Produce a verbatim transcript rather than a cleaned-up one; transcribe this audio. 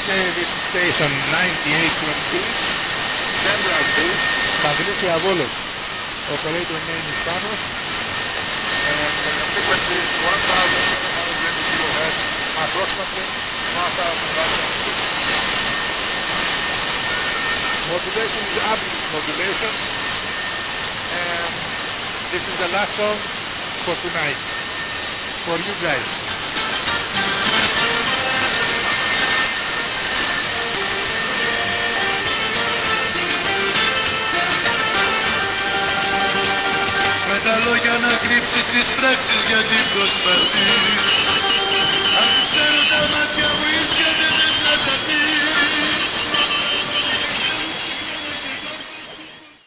Okay, this is station ninety-eight twenty-two, Central Boost, Magnesia Volos. Operator name is Thanos, and the frequency is one thousand seven hundred twenty kilohertz, approximately one thousand watts. Modulation is absolute modulation, and this is the last song for tonight, for you guys.